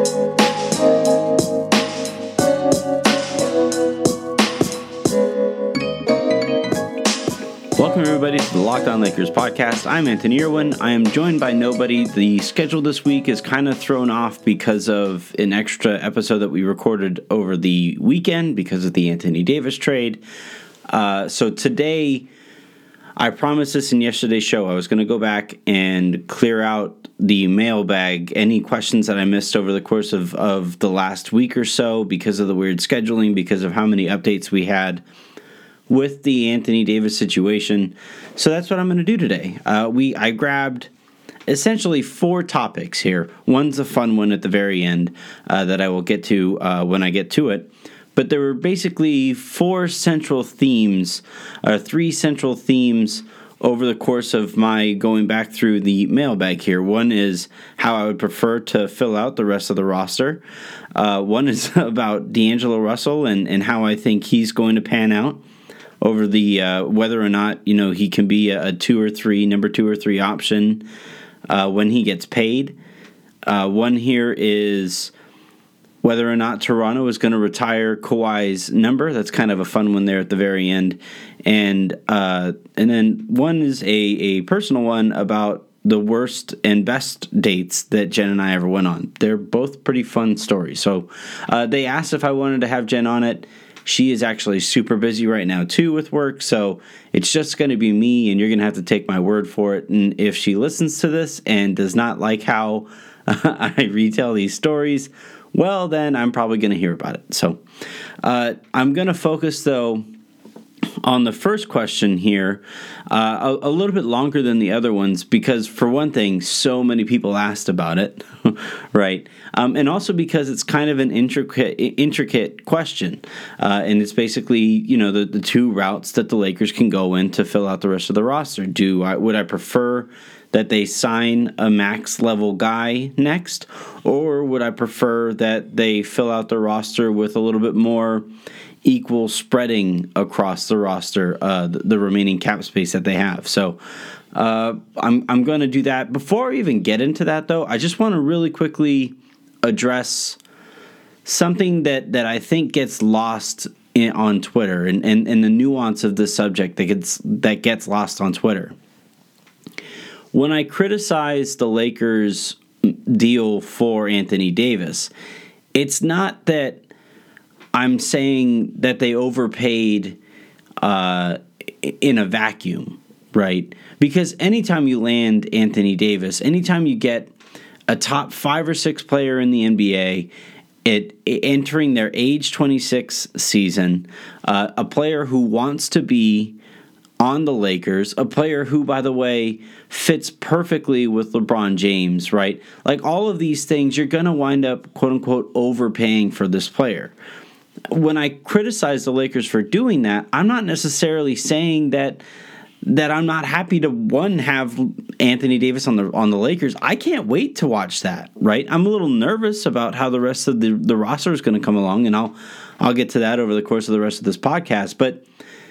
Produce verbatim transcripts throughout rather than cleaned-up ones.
Welcome, everybody, to the Locked On Lakers podcast. I'm Anthony Irwin. I am joined by nobody. The schedule this week is kind of thrown off because of an extra episode that we recorded over the weekend because of the Anthony Davis trade. Uh, so today, I promised this in yesterday's show. I was going to go back and clear out the mailbag, any questions that I missed over the course of, of the last week or so because of the weird scheduling, because of how many updates we had with the Anthony Davis situation. So that's what I'm going to do today. Uh, we I grabbed essentially four topics here. One's a fun one at the very end uh, that I will get to uh, when I get to it. But there were basically four central themes, uh, three central themes over the course of my going back through the mailbag here. One is how I would prefer to fill out the rest of the roster. Uh, one is about D'Angelo Russell and, and how I think he's going to pan out over the uh, whether or not, you know, he can be a, a two or three, number two or three option uh, when he gets paid. Uh, one here is whether or not Toronto is going to retire Kawhi's number. That's kind of a fun one there at the very end. And uh, and then one is a, a personal one about the worst and best dates that Jen and I ever went on. They're both pretty fun stories. So uh, they asked if I wanted to have Jen on it. She is actually super busy right now, too, with work, so it's just going to be me, and you're going to have to take my word for it. And if she listens to this and does not like how uh, I retell these stories, well, then I'm probably going to hear about it. So uh, I'm going to focus, though, on the first question here uh, a, a little bit longer than the other ones because, for one thing, so many people asked about it, right? Um, and also because it's kind of an intricate intricate question. Uh, and it's basically, you know, the, the two routes that the Lakers can go in to fill out the rest of the roster. Do I, would I prefer that they sign a max level guy next, or would I prefer that they fill out the roster with a little bit more equal spreading across the roster, uh, the, the remaining cap space that they have? So uh, I'm I'm going to do that. Before I even get into that, though, I just want to really quickly address something that, that I think gets lost in, on Twitter, and, and, and the nuance of this subject that gets that gets lost on Twitter. When I criticize the Lakers' deal for Anthony Davis, it's not that I'm saying that they overpaid uh, in a vacuum, right? Because anytime you land Anthony Davis, anytime you get a top five or six player in the N B A, it, it entering their age twenty-six season, uh, a player who wants to be on the Lakers, a player who, by the way, fits perfectly with LeBron James, right? Like all of these things, you're going to wind up, quote unquote, overpaying for this player. When I criticize the Lakers for doing that, I'm not necessarily saying that that I'm not happy to, one, have Anthony Davis on the on the Lakers. I can't wait to watch that, right? I'm a little nervous about how the rest of the, the roster is going to come along, and I'll I'll get to that over the course of the rest of this podcast. But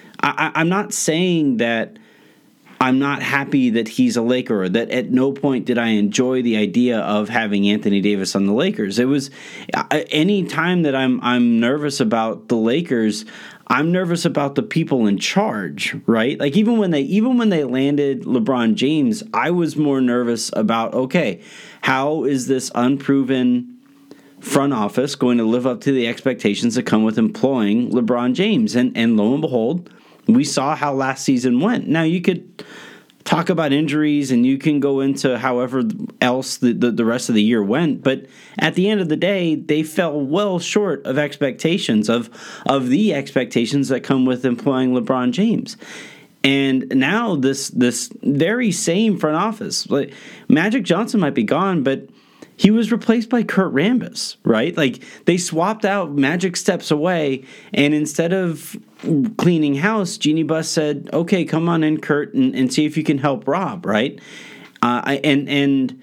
I, I'm not saying that I'm not happy that he's a Laker, or that at no point did I enjoy the idea of having Anthony Davis on the Lakers. It was any time that I'm I'm nervous about the Lakers, I'm nervous about the people in charge, right? Like even when they even when they landed LeBron James, I was more nervous about, okay, how is this unproven front office going to live up to the expectations that come with employing LeBron James? And and lo and behold, we saw how last season went. Now, you could talk about injuries and you can go into however else the, the, the rest of the year went, but at the end of the day, they fell well short of expectations, of, of the expectations that come with employing LeBron James. And now this this very same front office, like Magic Johnson might be gone, but he was replaced by Kurt Rambis, right? Like they swapped out Magic steps away, and instead of cleaning house, Jeanie Buss said, "Okay, come on in, Kurt, and, and see if you can help Rob." Right? Uh, I, and and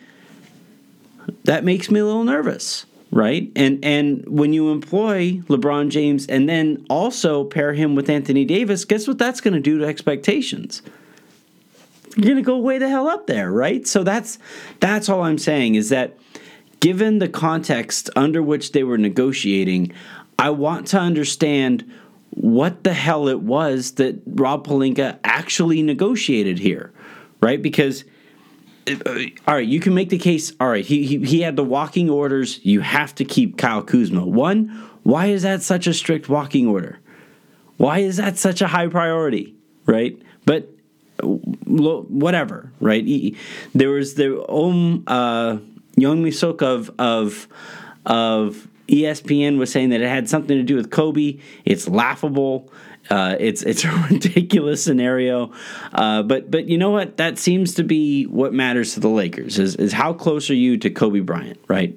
that makes me a little nervous, right? And and when you employ LeBron James and then also pair him with Anthony Davis, guess what that's going to do to expectations? You're going to go way the hell up there, right? So that's that's all I'm saying is that given the context under which they were negotiating, I want to understand what the hell it was that Rob Pelinka actually negotiated here, right? Because, uh, all right, you can make the case, all right, he, he he had the walking orders, you have to keep Kyle Kuzma. One, why is that such a strict walking order? Why is that such a high priority, right? But whatever, right? He, there was the Om uh, Young Misok of of of E S P N was saying that it had something to do with Kobe. It's laughable. Uh, it's it's a ridiculous scenario. Uh, but but you know what? That seems to be what matters to the Lakers is is how close are you to Kobe Bryant, right?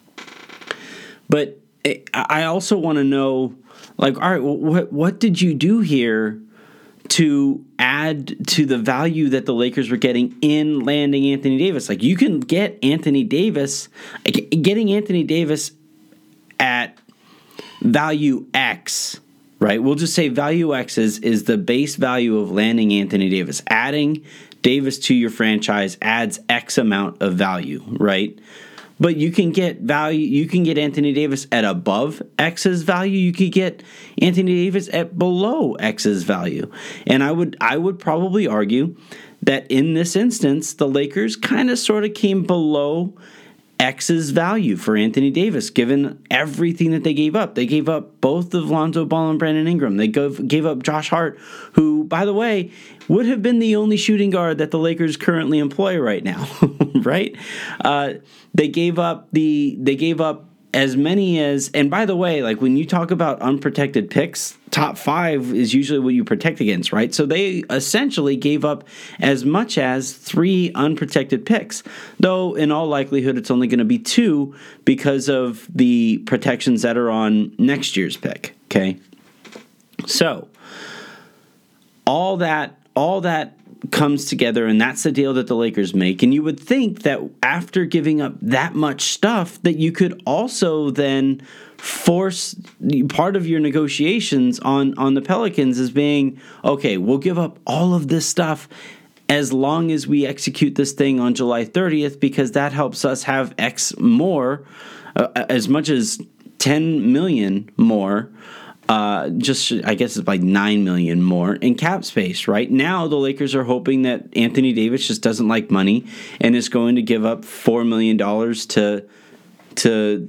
But it, I also want to know, like, all right, well, what what did you do here to add to the value that the Lakers were getting in landing Anthony Davis? Like, you can get Anthony Davis, getting Anthony Davis at value X, right? We'll just say value X is, is the base value of landing Anthony Davis. Adding Davis to your franchise adds X amount of value, right? But you can get value, you can get Anthony Davis at above X's value. You could get Anthony Davis at below X's value. And I would I would probably argue that in this instance, the Lakers kind of sort of came below X's value for Anthony Davis, given everything that they gave up. They gave up both of Lonzo Ball and Brandon Ingram. They gave, gave up Josh Hart, who, by the way, would have been the only shooting guard that the Lakers currently employ right now, right? Uh, they gave up the they gave up as many as, and by the way, like when you talk about unprotected picks, top five is usually what you protect against, right? So they essentially gave up as much as three unprotected picks, though in all likelihood it's only going to be two because of the protections that are on next year's pick, okay? So all that, all that comes together, and that's the deal that the Lakers make. And you would think that after giving up that much stuff, that you could also then force part of your negotiations on, on the Pelicans as being, okay, we'll give up all of this stuff as long as we execute this thing on July thirtieth, because that helps us have X more, uh, as much as ten million more. Uh, just, I guess it's like nine million more in cap space. Right now, the Lakers are hoping that Anthony Davis just doesn't like money and is going to give up four million dollars to, to,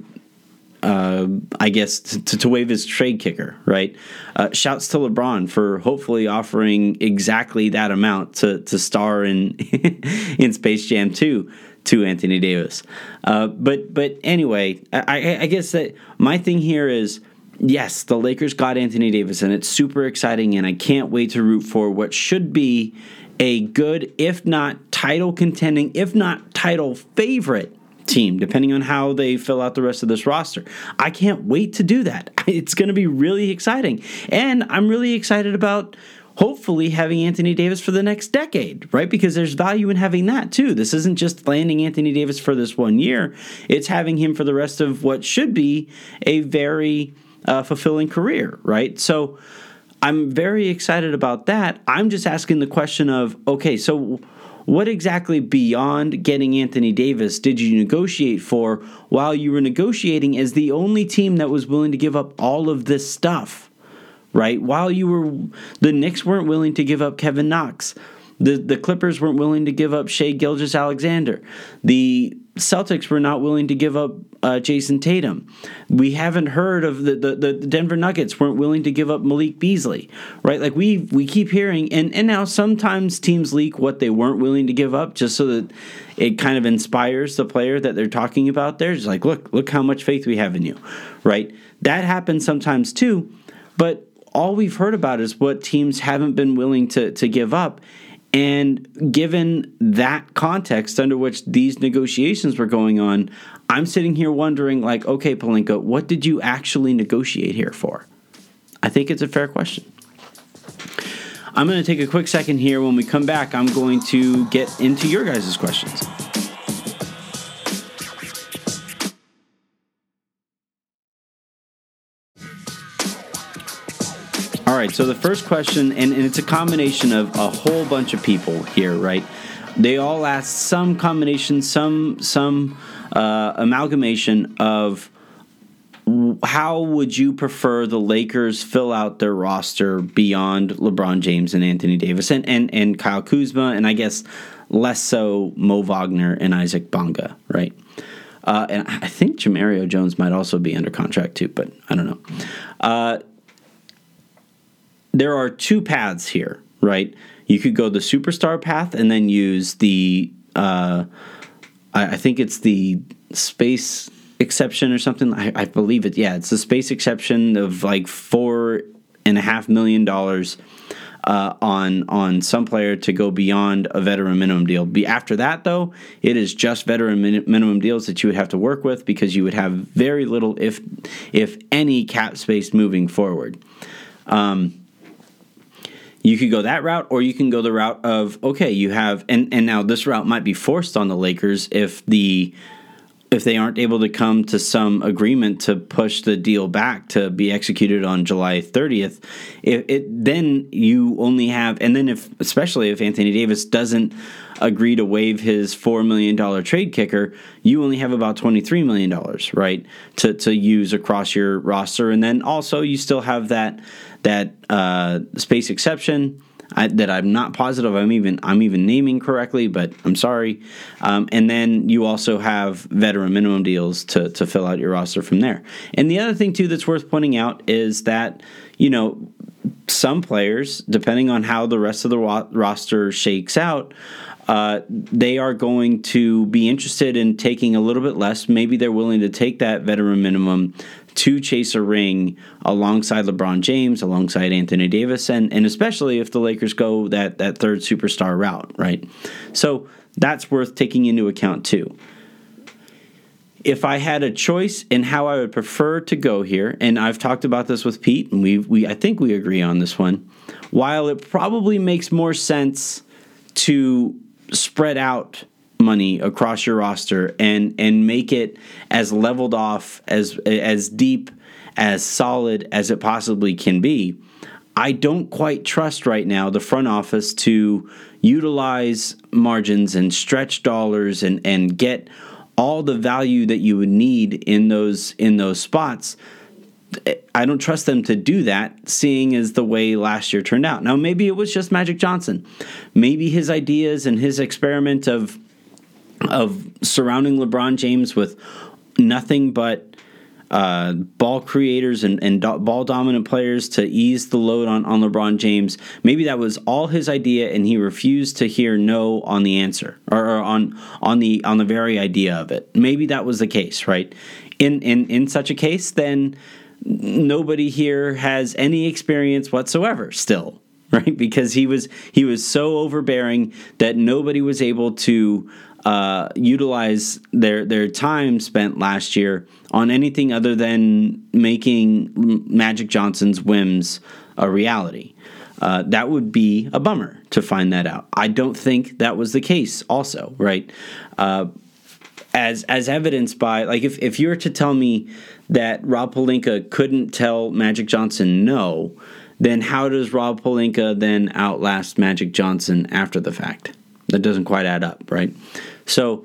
uh, I guess, to, to waive his trade kicker, right? Uh, shouts to LeBron for hopefully offering exactly that amount to, to star in, in Space Jam two to Anthony Davis. Uh, but, but anyway, I, I guess that my thing here is, yes, the Lakers got Anthony Davis, and it's super exciting, and I can't wait to root for what should be a good, if not title contending, if not title favorite team, depending on how they fill out the rest of this roster. I can't wait to do that. It's going to be really exciting, and I'm really excited about hopefully having Anthony Davis for the next decade, right? Because there's value in having that too. This isn't just landing Anthony Davis for this one year. It's having him for the rest of what should be a very Uh, fulfilling career, right? So I'm very excited about that. I'm just asking the question of, okay, so what exactly beyond getting Anthony Davis did you negotiate for while you were negotiating as the only team that was willing to give up all of this stuff, right? While you were, the Knicks weren't willing to give up Kevin Knox. The the Clippers weren't willing to give up Shai Gilgeous-Alexander. The Celtics were not willing to give up uh, Jason Tatum. We haven't heard of the, the, the Denver Nuggets weren't willing to give up Malik Beasley, right? Like we we keep hearing, and, and now sometimes teams leak what they weren't willing to give up just so that it kind of inspires the player that they're talking about there. It's like, look, look how much faith we have in you, right? That happens sometimes too, but all we've heard about is what teams haven't been willing to, to give up. And given that context under which these negotiations were going on, I'm sitting here wondering, like, okay, Pelinka, what did you actually negotiate here for? I think it's a fair question. I'm going to take a quick second here. When we come back, I'm going to get into your guys' questions. All right, so the first question, and, and it's a combination of a whole bunch of people here, right? They all asked some combination, some some uh, amalgamation of how would you prefer the Lakers fill out their roster beyond LeBron James and Anthony Davis and, and, and Kyle Kuzma, and I guess less so Mo Wagner and Isaac Bonga, right? Uh, and I think Jamario Jones might also be under contract too, but I don't know. Uh, there are two paths here, right? You could go the superstar path and then use the, uh, I, I think it's the space exception or something. I, I believe it. Yeah, it's the space exception of like four and a half million dollars uh, on on some player to go beyond a veteran minimum deal. Be after that though, it is just veteran min- minimum deals that you would have to work with because you would have very little, if if any, cap space moving forward. Um, You could go that route, or you can go the route of, okay, you have, and, and now this route might be forced on the Lakers if the if they aren't able to come to some agreement to push the deal back to be executed on July thirtieth. If it then you only have, and then if especially if Anthony Davis doesn't agree to waive his four million dollars trade kicker, you only have about twenty-three million dollars, right, to to use across your roster, and then also you still have that that uh, space exception. I, that I'm not positive I'm even I'm even naming correctly, but I'm sorry. Um, and then you also have veteran minimum deals to to fill out your roster from there. And the other thing too that's worth pointing out is that, you know, some players, depending on how the rest of the ro- roster shakes out, uh, they are going to be interested in taking a little bit less. Maybe they're willing to take that veteran minimum to chase a ring alongside LeBron James, alongside Anthony Davis, and, and especially if the Lakers go that, that third superstar route, right? So that's worth taking into account too. If I had a choice in how I would prefer to go here, and I've talked about this with Pete, and we we I think we agree on this one, while it probably makes more sense to spread out money across your roster and and make it as leveled off, as as deep, as solid as it possibly can be, I don't quite trust right now the front office to utilize margins and stretch dollars and and get all the value that you would need in those in those spots. I don't trust them to do that, seeing as the way last year turned out. Now, maybe it was just Magic Johnson. Maybe his ideas and his experiment of of surrounding LeBron James with nothing but uh, ball creators and, and do- ball-dominant players to ease the load on, on LeBron James. Maybe that was all his idea, and he refused to hear no on the answer or, or on on the on the very idea of it. Maybe that was the case, right? In in in such a case, then nobody here has any experience whatsoever still, right? Because he was he was so overbearing that nobody was able to uh, utilize their their time spent last year on anything other than making Magic Johnson's whims a reality. Uh, that would be a bummer to find that out. I don't think that was the case also, right? Uh, as as evidenced by, like, if, if you were to tell me that Rob Pelinka couldn't tell Magic Johnson no, then how does Rob Pelinka then outlast Magic Johnson after the fact? That doesn't quite add up, right? So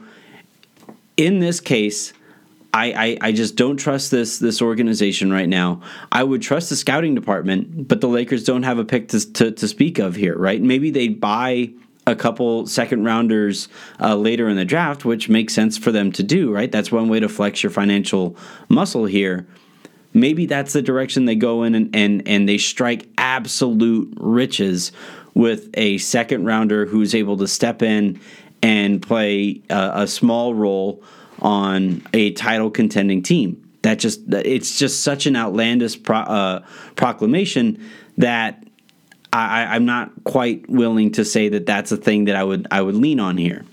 in this case, I, I, I just don't trust this this organization right now. I would trust the scouting department, but the Lakers don't have a pick to to, to speak of here, right? Maybe they buy a couple second rounders uh, later in the draft, which makes sense for them to do, right? That's one way to flex your financial muscle here. Maybe that's the direction they go in, and and, and they strike absolute riches with a second rounder who's able to step in and play a, a small role on a title contending team. That just it's just such an outlandish pro, uh, proclamation that I, I'm not quite willing to say that that's a thing that I would I would lean on here.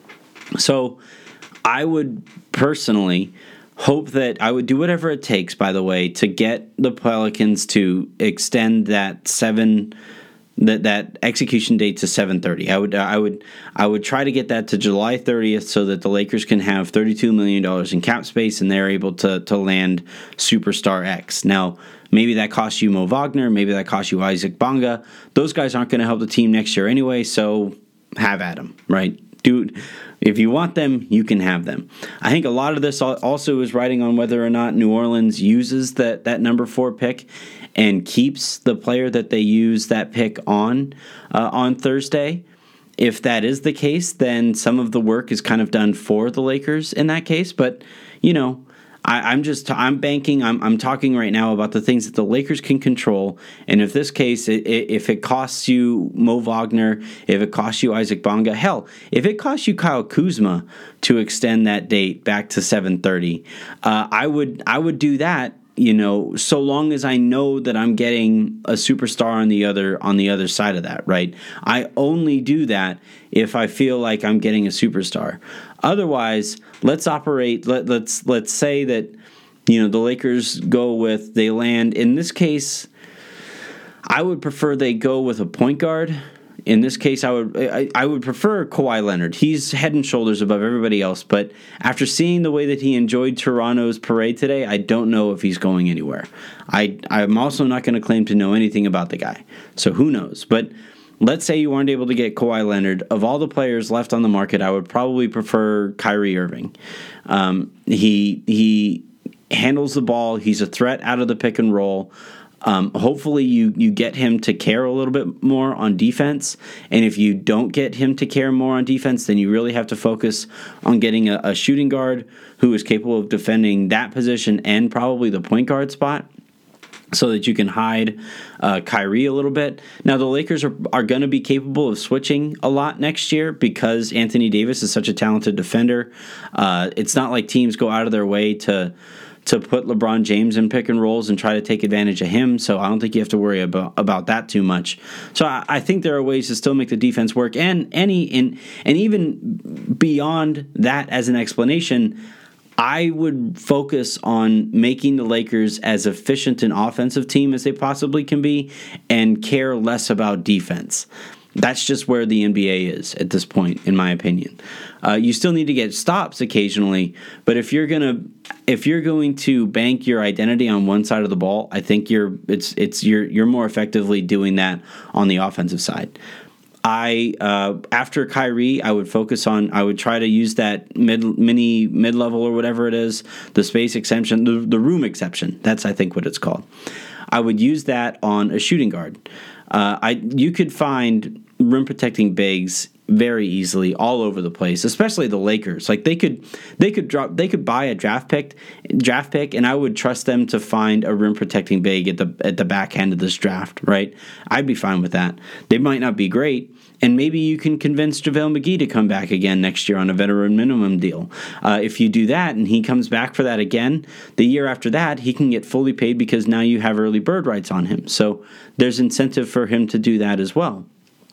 So I would personally hope that I would do whatever it takes, by the way, to get the Pelicans to extend that seven that that execution date to seven thirty. I would I would I would try to get that to July thirtieth so that the Lakers can have thirty-two million dollars in cap space and they're able to to land superstar X. Now, maybe that costs you Mo Wagner, maybe that costs you Isaac Bonga. Those guys aren't going to help the team next year anyway, so have at them, right? Dude, If you want them, you can have them. I think a lot of this also is riding on whether or not New Orleans uses that, that number four pick and keeps the player that they use that pick on uh, on Thursday. If that is the case, then some of the work is kind of done for the Lakers in that case. But, you know, I, I'm just I'm banking. I'm I'm talking right now about the things that the Lakers can control. And if this case, it, it, if it costs you Mo Wagner, if it costs you Isaac Bonga, hell, if it costs you Kyle Kuzma to extend that date back to seven thirty, uh, I would I would do that. You know, so long as I know that I'm getting a superstar on the other on the other side of that, right? I only do that if I feel like I'm getting a superstar. Otherwise, let's operate. Let, let's let's say that, you know, the Lakers go with they land. In this case, I would prefer they go with a point guard. In this case, I would I, I would prefer Kawhi Leonard. He's head and shoulders above everybody else. But after seeing the way that he enjoyed Toronto's parade today, I don't know if he's going anywhere. I I'm also not going to claim to know anything about the guy. So who knows? But let's say you aren't able to get Kawhi Leonard. Of all the players left on the market, I would probably prefer Kyrie Irving. Um, he he handles the ball. He's a threat out of the pick and roll. Um, hopefully you, you get him to care a little bit more on defense. And if you don't get him to care more on defense, then you really have to focus on getting a, a shooting guard who is capable of defending that position and probably the point guard spot, so that you can hide uh, Kyrie a little bit. Now, the Lakers are, are going to be capable of switching a lot next year because Anthony Davis is such a talented defender. Uh, it's not like teams go out of their way to to put LeBron James in pick and rolls and try to take advantage of him, so I don't think you have to worry about, about that too much. So I, I think there are ways to still make the defense work, and any in and even beyond that as an explanation, I would focus on making the Lakers as efficient an offensive team as they possibly can be and care less about defense. That's just where the N B A is at this point, in my opinion. Uh, you still need to get stops occasionally, but if you're gonna if you're going to bank your identity on one side of the ball, I think you're it's it's you're you're more effectively doing that on the offensive side. I uh, after Kyrie, I would focus on. I would try to use that mid mini mid level or whatever it is, the space exception, the, the room exception. That's I think what it's called. I would use that on a shooting guard. Uh, I you could find rim protecting bigs very easily all over the place, especially the Lakers. Like they could they could drop they could buy a draft pick draft pick and I would trust them to find a rim protecting big at the at the back end of this draft, right? I'd be fine with that. They might not be great, and maybe you can convince JaVale McGee to come back again next year on a veteran minimum deal. Uh, if you do that and he comes back for that again, the year after that, he can get fully paid because now you have early bird rights on him. So there's incentive for him to do that as well.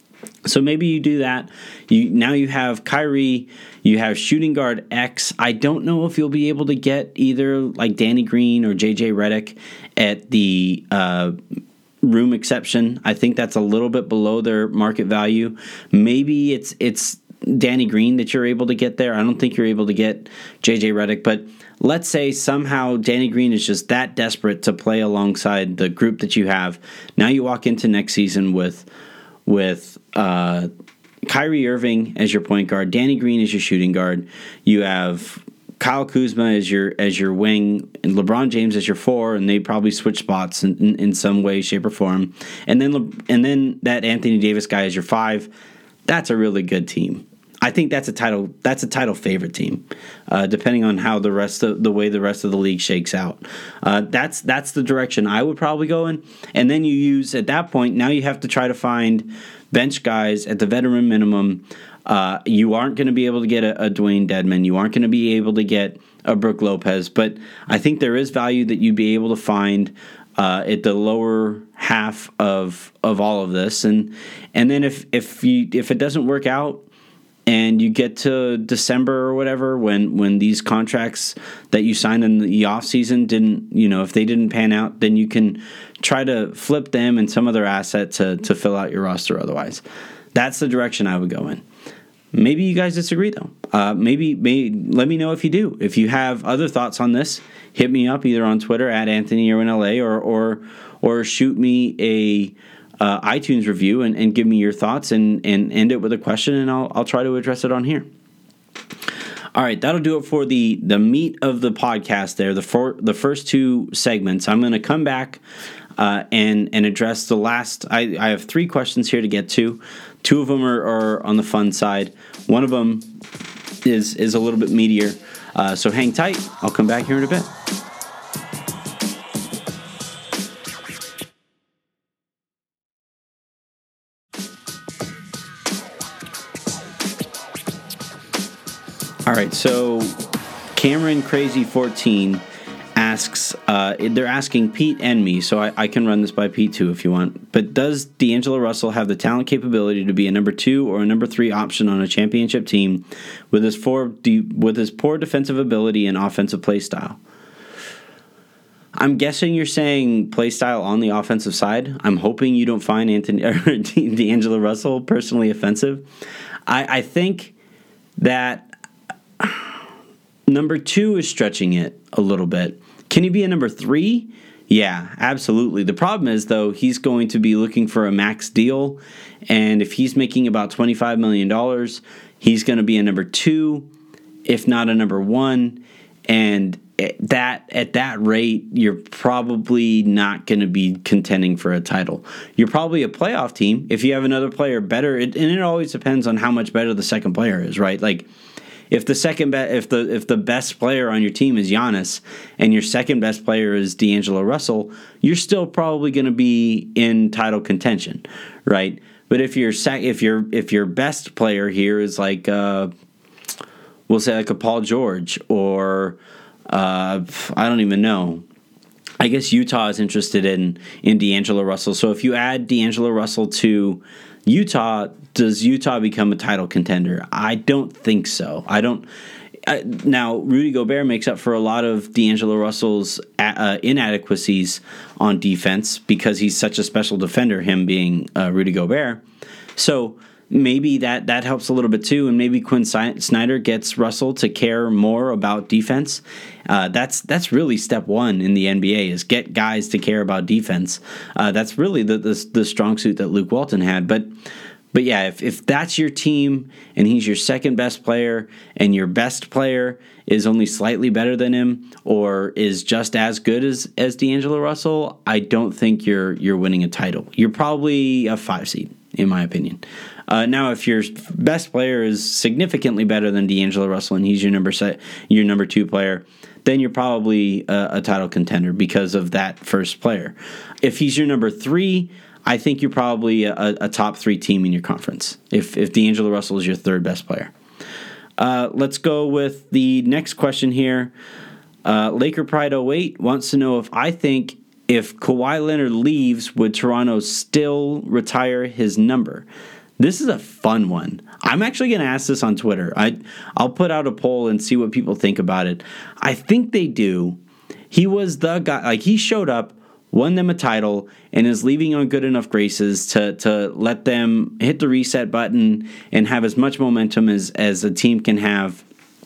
So maybe you do that. You now you have Kyrie, you have shooting guard X. I don't know if you'll be able to get either like Danny Green or J J Redick at the uh, room exception. I think that's a little bit below their market value. Maybe it's it's Danny Green that you're able to get there. I don't think you're able to get J J Redick, but let's say somehow Danny Green is just that desperate to play alongside the group that you have. Now you walk into next season with with uh, Kyrie Irving as your point guard, Danny Green as your shooting guard. You have Kyle Kuzma as your as your wing, and LeBron James as your four, and they probably switch spots in, in, in some way, shape, or form. And then Le, and then that Anthony Davis guy as your five. That's a really good team. I think that's a title. That's a title favorite team, uh, depending on how the rest of the way the rest of the league shakes out. Uh, that's that's the direction I would probably go in. And then you use at that point. Now you have to try to find bench guys at the veteran minimum. Uh, you aren't going to be able to get a, a Dwayne Dedman. You aren't going to be able to get a Brook Lopez. But I think there is value that you'd be able to find uh, at the lower half of of all of this. And and then if if you if it doesn't work out, and you get to December or whatever, when, when these contracts that you signed in the offseason didn't, you know, if they didn't pan out, then you can try to flip them and some other asset to, to fill out your roster otherwise. That's the direction I would go in. Maybe you guys disagree, though. Uh, maybe, maybe let me know if you do. If you have other thoughts on this, hit me up either on Twitter at Anthony Irwin L A or, or, or shoot me a Uh, iTunes review and, and give me your thoughts and, and end it with a question, and I'll I'll try to address it on here. All right, that'll do it for the the meat of the podcast there, the for, the first two segments. I'm going to come back uh, and and address the last. I, I have three questions here to get to. Two of them are, are on the fun side. One of them is, is a little bit meatier. Uh, so hang tight. I'll come back here in a bit. All right, so Cameron Crazy fourteen asks, uh, they're asking Pete and me, so I, I can run this by Pete too if you want, but does D'Angelo Russell have the talent capability to be a number two or a number three option on a championship team with his, four, with his poor defensive ability and offensive play style? I'm guessing you're saying play style on the offensive side. I'm hoping you don't find Anthony or D'Angelo Russell personally offensive. I, I think that number two is stretching it a little bit. Can he be a number three? Yeah, absolutely. The problem is, though, he's going to be looking for a max deal, and if he's making about twenty-five million dollars, he's going to be a number two, if not a number one, and that at that rate, you're probably not going to be contending for a title. You're probably a playoff team if you have another player better, it, and it always depends on how much better the second player is, right? Like, If the second be- if the if the best player on your team is Giannis and your second best player is D'Angelo Russell, you're still probably going to be in title contention, right? But if your sec- if your if your best player here is like uh, we'll say like a Paul George or uh, I don't even know. I guess Utah is interested in in D'Angelo Russell. So if you add D'Angelo Russell to Utah, does Utah become a title contender? I don't think so. I don't. I, now, Rudy Gobert makes up for a lot of D'Angelo Russell's uh, inadequacies on defense because he's such a special defender, him being uh, Rudy Gobert. So maybe that, that helps a little bit too, and maybe Quinn Snyder gets Russell to care more about defense. Uh, that's that's really step one in the N B A is get guys to care about defense. Uh, that's really the, the the strong suit that Luke Walton had, but. But yeah, if, if that's your team and he's your second best player and your best player is only slightly better than him or is just as good as, as D'Angelo Russell, I don't think you're you're winning a title. You're probably a five seed, in my opinion. Uh, now, if your best player is significantly better than D'Angelo Russell and he's your number set, your number two player, then you're probably a, a title contender because of that first player. If he's your number three, I think you're probably a, a top three team in your conference if, if D'Angelo Russell is your third best player. Uh, let's go with the next question here. Uh, Laker Pride oh eight wants to know if I think if Kawhi Leonard leaves, would Toronto still retire his number? This is a fun one. I'm actually going to ask this on Twitter. I, I'll put out a poll and see what people think about it. I think they do. He was the guy, like he showed up, won them a title, and is leaving on good enough graces to to let them hit the reset button and have as much momentum as, as a team can have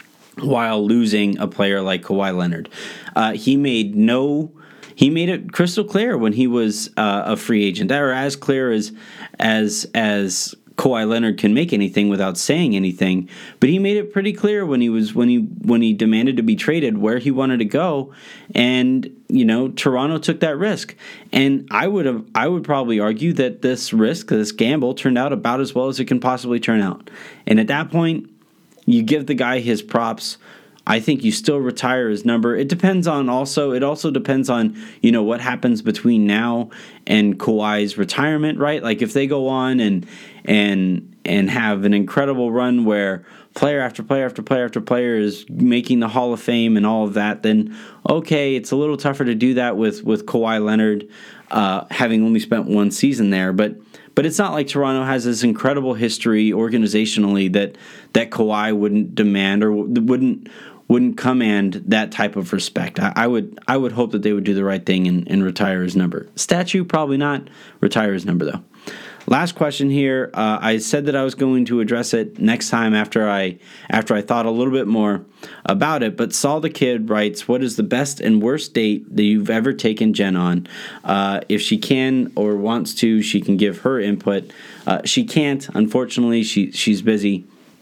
while losing a player like Kawhi Leonard. Uh, he made no... He made it crystal clear when he was uh, a free agent, or as clear as as as Kawhi Leonard can make anything without saying anything. But he made it pretty clear when he was when he when he demanded to be traded where he wanted to go, and you know Toronto took that risk. And I would have I would probably argue that this risk, this gamble, turned out about as well as it can possibly turn out. And at that point, you give the guy his props. I think you still retire his number. It depends on also, it also depends on, you know, what happens between now and Kawhi's retirement, right? Like if they go on and and and have an incredible run where player after player after player after player is making the Hall of Fame and all of that, then okay, it's a little tougher to do that with, with Kawhi Leonard uh, having only spent one season there. But But it's not like Toronto has this incredible history organizationally that that Kawhi wouldn't demand or wouldn't wouldn't command that type of respect. I, I would I would hope that they would do the right thing and, and retire his number. Statue, probably not. Retire his number, though. Last question here. Uh, I said that I was going to address it next time after I after I thought a little bit more about it. But Saul the Kid writes, "What is the best and worst date that you've ever taken Jen on? Uh, if she can or wants to, she can give her input. Uh, she can't, unfortunately. She she's busy.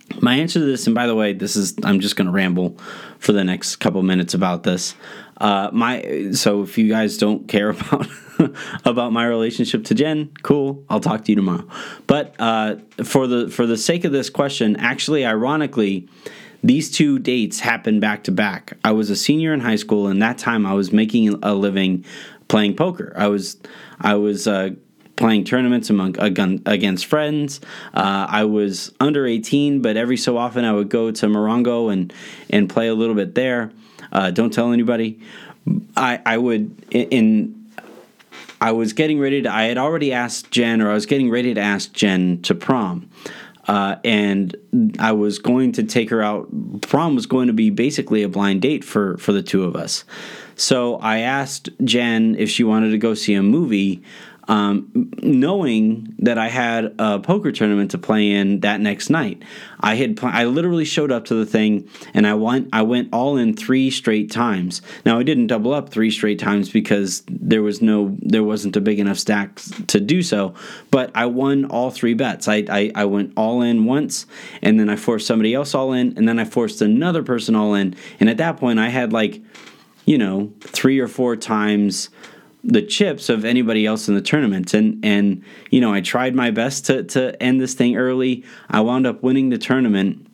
My answer to this, and by the way, this is I'm just going to ramble for the next couple minutes about this. Uh, my so if you guys don't care about about my relationship to Jen, cool. I'll talk to you tomorrow. But uh, for the for the sake of this question, actually, ironically, these two dates happened back to back. I was a senior in high school, and that time I was making a living playing poker. I was I was. Uh, playing tournaments among against friends. Uh, I was under eighteen, but every so often I would go to Morongo and, and play a little bit there. Uh, don't tell anybody. I I would in. I was getting ready to. I had already asked Jen, or I was getting ready to ask Jen to prom. Uh, and I was going to take her out. Prom was going to be basically a blind date for, for the two of us. So I asked Jen if she wanted to go see a movie, um, knowing that I had a poker tournament to play in that next night. I had pl- I literally showed up to the thing, and I went I went all in three straight times. Now I didn't double up three straight times because there was no there wasn't a big enough stack to do so. But I won all three bets. I I, I went all in once, and then I forced somebody else all in, and then I forced another person all in. And at that point, I had like, you know, three or four times the chips of anybody else in the tournament. And, and you know, I tried my best to, to end this thing early. I wound up winning the tournament.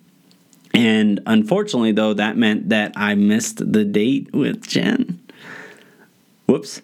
And unfortunately, though, that meant that I missed the date with Jen. Whoops.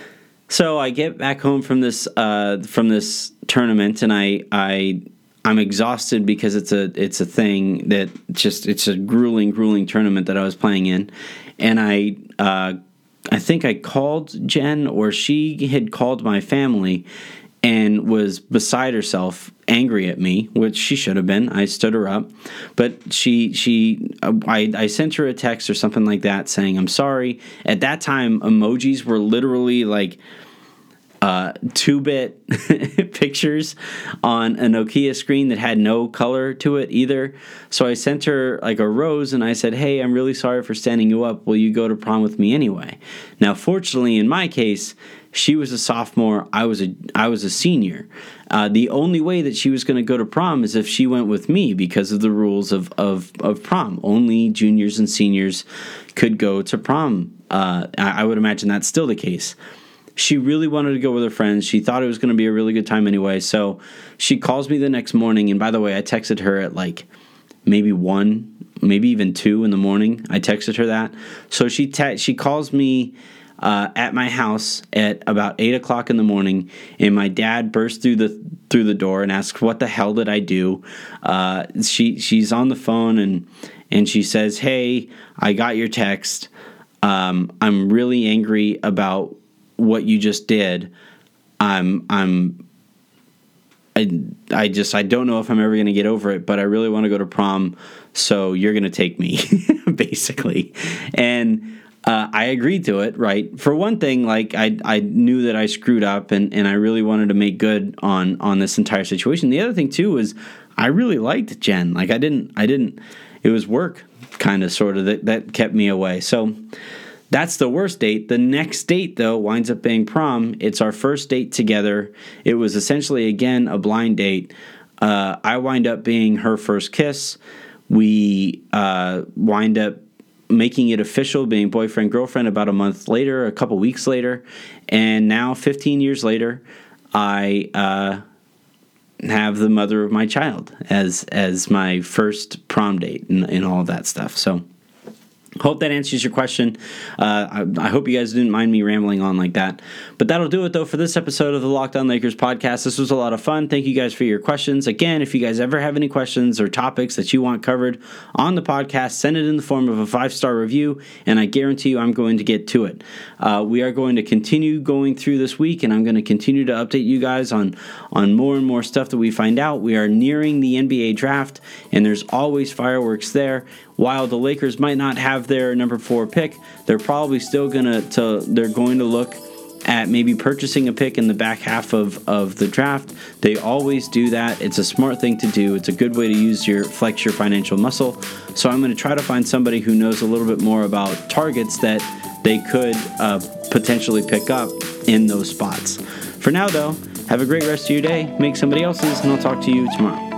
So I get back home from this uh, from this tournament, and I I I'm exhausted because it's a it's a thing that just it's a grueling grueling tournament that I was playing in, and I uh, I think I called Jen, or she had called my family and was beside herself, angry at me, which she should have been. I stood her up, but she she I, I sent her a text or something like that saying I'm sorry. At that time, emojis were literally like uh, two-bit pictures on a Nokia screen that had no color to it either. So I sent her like a rose, and I said, "Hey, I'm really sorry for standing you up. Will you go to prom with me anyway?" Now, fortunately, in my case, she was a sophomore. I was a I was a senior. Uh, the only way that she was going to go to prom is if she went with me because of the rules of, of, of prom. Only juniors and seniors could go to prom. Uh, I, I would imagine that's still the case. She really wanted to go with her friends. She thought it was going to be a really good time anyway. So she calls me the next morning. And by the way, I texted her at like maybe one, maybe even two in the morning. I texted her that. So she te- she calls me Uh, at my house at about eight o'clock in the morning, and my dad bursts through the through the door and asks, "What the hell did I do?" Uh, she she's on the phone and and she says, "Hey, I got your text. Um, I'm really angry about what you just did. I'm I'm I I just I don't know if I'm ever gonna get over it, but I really want to go to prom, so you're gonna take me," basically, and. Uh, I agreed to it, right? For one thing, like I I knew that I screwed up, and, and I really wanted to make good on, on this entire situation. The other thing too was I really liked Jen. Like I didn't I didn't. It was work, kind of, sort of that that kept me away. So that's the worst date. The next date though winds up being prom. It's our first date together. It was essentially again a blind date. Uh, I wind up being her first kiss. We uh, wind up making it official, being boyfriend, girlfriend about a month later, a couple weeks later. And now, fifteen years later, I uh, have the mother of my child as as my first prom date and, and all of that stuff. So hope that answers your question. Uh, I, I hope you guys didn't mind me rambling on like that. But that'll do it, though, for this episode of the Locked On Lakers podcast. This was a lot of fun. Thank you guys for your questions. Again, if you guys ever have any questions or topics that you want covered on the podcast, send it in the form of a five-star review, and I guarantee you I'm going to get to it. Uh, we are going to continue going through this week, and I'm going to continue to update you guys on, on more and more stuff that we find out. We are nearing the N B A draft, and there's always fireworks there. While the Lakers might not have their number four pick, they're probably still gonna to they're going to look at maybe purchasing a pick in the back half of, of the draft. They always do that. It's a smart thing to do. It's a good way to use your flex your financial muscle. So I'm going to try to find somebody who knows a little bit more about targets that they could uh, potentially pick up in those spots. For now, though, have a great rest of your day. Make somebody else's, and I'll talk to you tomorrow.